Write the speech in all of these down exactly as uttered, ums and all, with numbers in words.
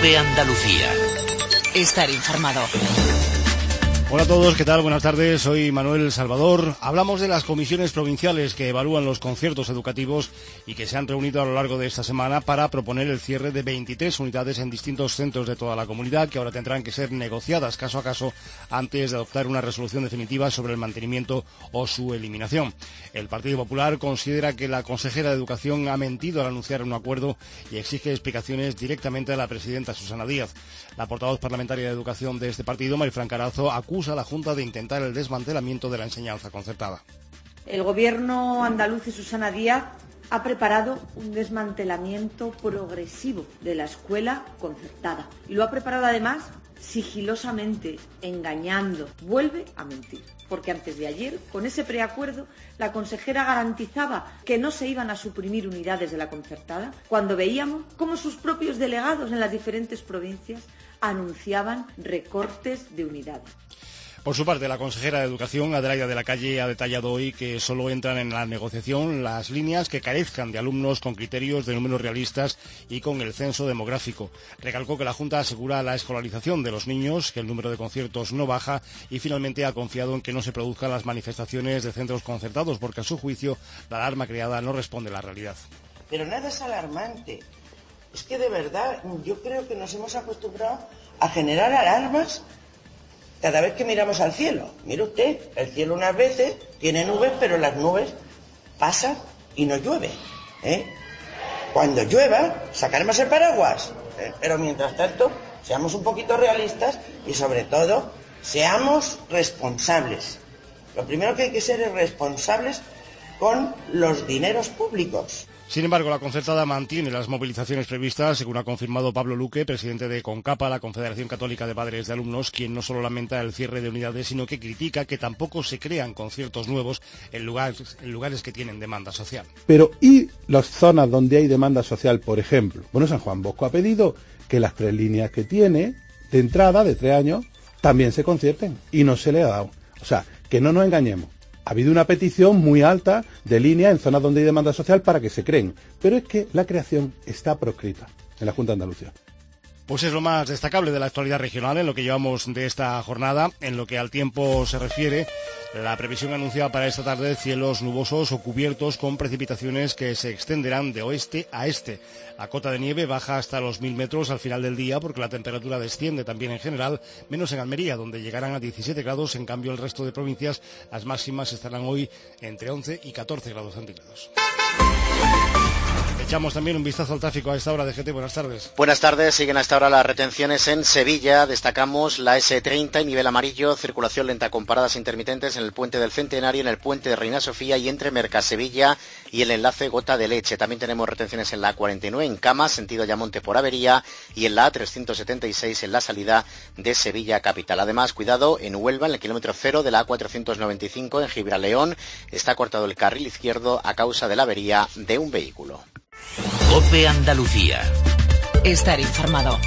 COPE Andalucía. Estar informado. Hola a todos, ¿qué tal? Buenas tardes, soy Manuel Salvador. Hablamos de las comisiones provinciales que evalúan los conciertos educativos y que se han reunido a lo largo de esta semana para proponer el cierre de veintitrés unidades en distintos centros de toda la comunidad que ahora tendrán que ser negociadas caso a caso antes de adoptar una resolución definitiva sobre el mantenimiento o su eliminación. El Partido Popular considera que la consejera de Educación ha mentido al anunciar un acuerdo y exige explicaciones directamente a la presidenta Susana Díaz. La portavoz parlamentaria de Educación de este partido, Marifran Carazo, acusa a la Junta de intentar el desmantelamiento de la enseñanza concertada. El Gobierno andaluz y Susana Díaz ha preparado un desmantelamiento progresivo de la escuela concertada y lo ha preparado además sigilosamente, engañando. Vuelve a mentir, porque antes de ayer, con ese preacuerdo, la consejera garantizaba que no se iban a suprimir unidades de la concertada, cuando veíamos cómo sus propios delegados en las diferentes provincias anunciaban recortes de unidades. Por su parte, la consejera de Educación, Adelaida de la Calle, ha detallado hoy que solo entran en la negociación las líneas que carezcan de alumnos con criterios de números realistas y con el censo demográfico. Recalcó que la Junta asegura la escolarización de los niños, que el número de conciertos no baja y finalmente ha confiado en que no se produzcan las manifestaciones de centros concertados porque, a su juicio, la alarma creada no responde a la realidad. Pero nada es alarmante. Es que de verdad yo creo que nos hemos acostumbrado a generar alarmas cada vez que miramos al cielo. Mire usted, el cielo unas veces tiene nubes, pero las nubes pasan y no llueve, ¿eh? Cuando llueva, sacaremos el paraguas, ¿eh? Pero mientras tanto, seamos un poquito realistas y sobre todo, seamos responsables. Lo primero que hay que ser es responsables con los dineros públicos. Sin embargo, la concertada mantiene las movilizaciones previstas, según ha confirmado Pablo Luque, presidente de CONCAPA, la Confederación Católica de Padres de Alumnos, quien no solo lamenta el cierre de unidades, sino que critica que tampoco se crean conciertos nuevos en lugares, en lugares que tienen demanda social. Pero ¿y las zonas donde hay demanda social, por ejemplo? Bueno, San Juan Bosco ha pedido que las tres líneas que tiene de entrada de tres años también se concierten y no se le ha dado. O sea, que no nos engañemos. Ha habido una petición muy alta de líneas en zonas donde hay demanda social para que se creen, pero es que la creación está proscrita en la Junta de Andalucía. Pues es lo más destacable de la actualidad regional en lo que llevamos de esta jornada. En lo que al tiempo se refiere, la previsión anunciada para esta tarde, cielos nubosos o cubiertos con precipitaciones que se extenderán de oeste a este. La cota de nieve baja hasta los mil metros al final del día porque la temperatura desciende también en general, menos en Almería, donde llegarán a diecisiete grados. En cambio, el resto de provincias, las máximas estarán hoy entre once y catorce grados centígrados. Echamos también un vistazo al tráfico a esta hora de G T. Buenas tardes. Buenas tardes. Siguen hasta ahora las retenciones en Sevilla. Destacamos la ese treinta en nivel amarillo, circulación lenta con paradas intermitentes en el puente del Centenario, en el puente de Reina Sofía y entre Mercasevilla y el enlace Gota de Leche. También tenemos retenciones en la A cuarenta y nueve en Cama, sentido Ayamonte por avería, y en la A trescientos setenta y seis en la salida de Sevilla capital. Además, cuidado en Huelva, en el kilómetro cero de la A cuatrocientos noventa y cinco en Gibraleón. Está cortado el carril izquierdo a causa de la avería de un vehículo. COPE Andalucía. Estar informado.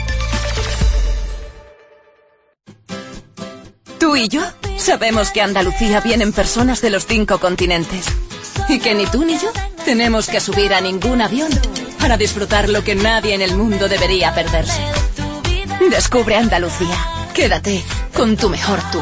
Tú y yo sabemos que a Andalucía vienen personas de los cinco continentes y que ni tú ni yo tenemos que subir a ningún avión para disfrutar lo que nadie en el mundo debería perderse. Descubre Andalucía. Quédate con tu mejor tú.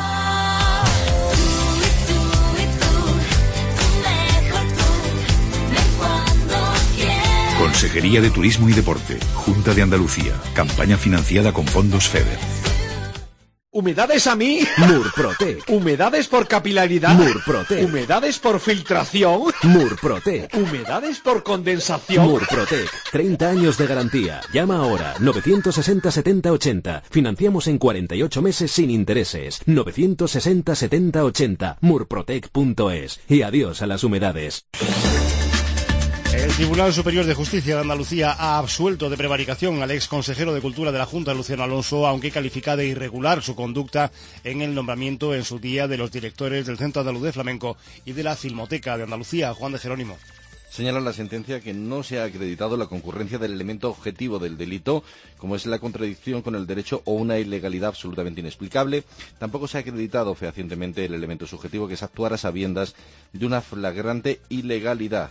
Consejería de Turismo y Deporte, Junta de Andalucía, campaña financiada con fondos FEDER. ¿Humedades a mí? Murprotec. ¿Humedades por capilaridad? Murprotec. ¿Humedades por filtración? Murprotec. ¿Humedades por condensación? Murprotec. treinta años de garantía. Llama ahora. novecientos sesenta setenta ochenta. Financiamos en cuarenta y ocho meses sin intereses. novecientos sesenta setenta ochenta. murprotec punto es. Y adiós a las humedades. El Tribunal Superior de Justicia de Andalucía ha absuelto de prevaricación al ex consejero de Cultura de la Junta, Luciano Alonso, aunque califica de irregular su conducta en el nombramiento en su día de los directores del Centro Andaluz de Flamenco y de la Filmoteca de Andalucía. Juan de Jerónimo. Señala la sentencia que no se ha acreditado la concurrencia del elemento objetivo del delito, como es la contradicción con el derecho o una ilegalidad absolutamente inexplicable. Tampoco se ha acreditado fehacientemente el elemento subjetivo, que es actuar a sabiendas de una flagrante ilegalidad.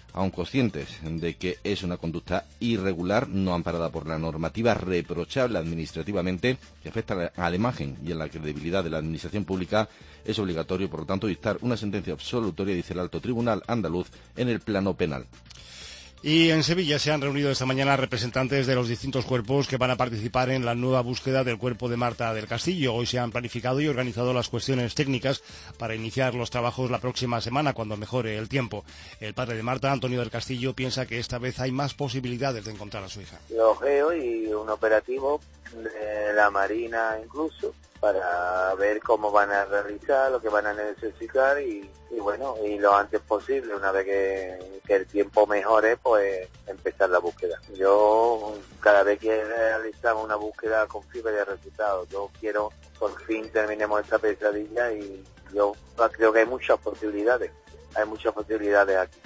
Aun conscientes de que es una conducta irregular, no amparada por la normativa, reprochable administrativamente, que afecta a la imagen y a la credibilidad de la administración pública, es obligatorio, por lo tanto, dictar una sentencia absolutoria, dice el Alto Tribunal andaluz, en el plano penal. Y en Sevilla se han reunido esta mañana representantes de los distintos cuerpos que van a participar en la nueva búsqueda del cuerpo de Marta del Castillo. Hoy se han planificado y organizado las cuestiones técnicas para iniciar los trabajos la próxima semana, cuando mejore el tiempo. El padre de Marta, Antonio del Castillo, piensa que esta vez hay más posibilidades de encontrar a su hija. Los veo y un operativo de la Marina incluso, para ver cómo van a realizar, lo que van a necesitar y, y bueno, y lo antes posible, una vez que, que el tiempo mejore, pues empezar la búsqueda. Yo cada vez que realizamos una búsqueda confío de resultados. Yo quiero por fin terminemos esta pesadilla y yo creo que hay muchas posibilidades, hay muchas posibilidades aquí.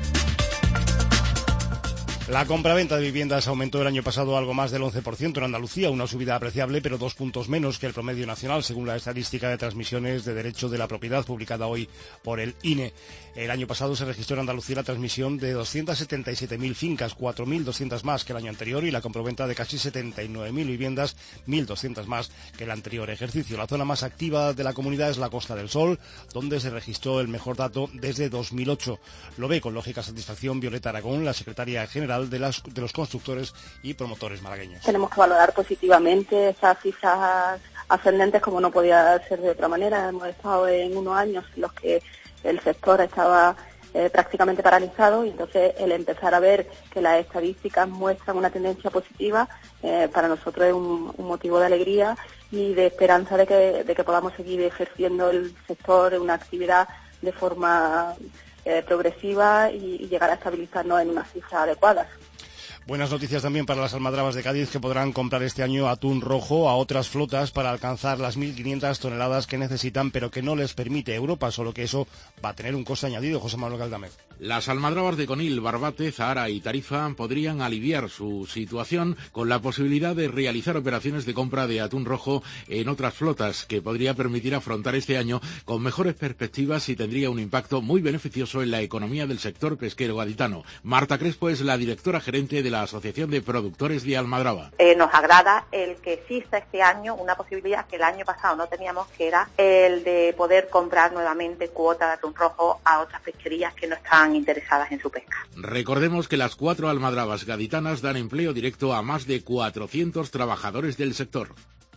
La compraventa de viviendas aumentó el año pasado algo más del once por ciento en Andalucía, una subida apreciable, pero dos puntos menos que el promedio nacional, según la estadística de transmisiones de derecho de la propiedad publicada hoy por el I N E. El año pasado se registró en Andalucía la transmisión de doscientas setenta y siete mil fincas, cuatro mil doscientas más que el año anterior, y la compraventa de casi setenta y nueve mil viviendas, mil doscientas más que el anterior ejercicio. La zona más activa de la comunidad es la Costa del Sol, donde se registró el mejor dato desde dos mil ocho. Lo ve con lógica satisfacción Violeta Aragón, la secretaria general De, las, de los constructores y promotores malagueños. Tenemos que valorar positivamente esas cifras ascendentes, como no podía ser de otra manera. Hemos estado en unos años en los que el sector estaba eh, prácticamente paralizado, y entonces el empezar a ver que las estadísticas muestran una tendencia positiva, eh, para nosotros es un, un motivo de alegría y de esperanza de que, de que podamos seguir ejerciendo el sector en una actividad de forma Eh, progresiva y, y llegar a estabilizarnos en unas cifras adecuadas. Buenas noticias también para las almadrabas de Cádiz, que podrán comprar este año atún rojo a otras flotas para alcanzar las mil quinientas toneladas que necesitan, pero que no les permite Europa, solo que eso va a tener un coste añadido. José Manuel Galdamez. Las almadrabas de Conil, Barbate, Zahara y Tarifa podrían aliviar su situación con la posibilidad de realizar operaciones de compra de atún rojo en otras flotas, que podría permitir afrontar este año con mejores perspectivas y tendría un impacto muy beneficioso en la economía del sector pesquero gaditano. Marta Crespo es la directora gerente de la Asociación de Productores de Almadraba. Eh, nos agrada el que exista este año una posibilidad que el año pasado no teníamos, que era el de poder comprar nuevamente cuotas de atún rojo a otras pesquerías que no están interesadas en su pesca. Recordemos que las cuatro almadrabas gaditanas dan empleo directo a más de cuatrocientos trabajadores del sector.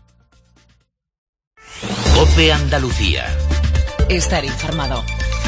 COPE Andalucía. Estar informado.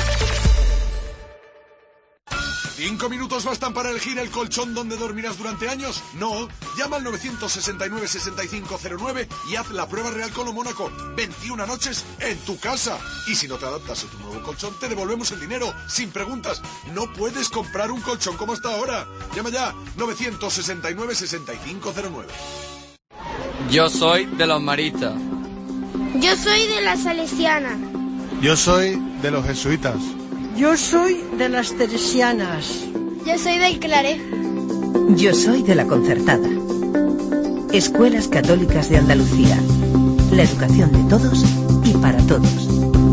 ¿Cinco minutos bastan para elegir el colchón donde dormirás durante años? No. Llama al novecientos sesenta y nueve, sesenta y cinco cero nueve y haz la prueba real con lo Mónaco. veintiuna noches en tu casa. Y si no te adaptas a tu nuevo colchón, te devolvemos el dinero, sin preguntas. No puedes comprar un colchón como hasta ahora. Llama ya, novecientos sesenta y nueve, sesenta y cinco cero nueve. Yo soy de los maristas. Yo soy de las salesianas. Yo soy de los jesuitas. Yo soy de las teresianas. Yo soy del Claret. Yo soy de la Concertada. Escuelas Católicas de Andalucía. La educación de todos y para todos.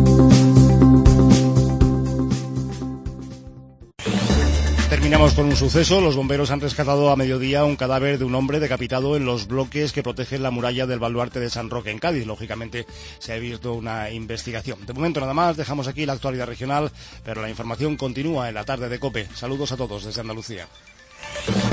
Terminamos con un suceso. Los bomberos han rescatado a mediodía un cadáver de un hombre decapitado en los bloques que protegen la muralla del baluarte de San Roque en Cádiz. Lógicamente se ha abierto una investigación. De momento nada más, dejamos aquí la actualidad regional, pero la información continúa en la tarde de COPE. Saludos a todos desde Andalucía.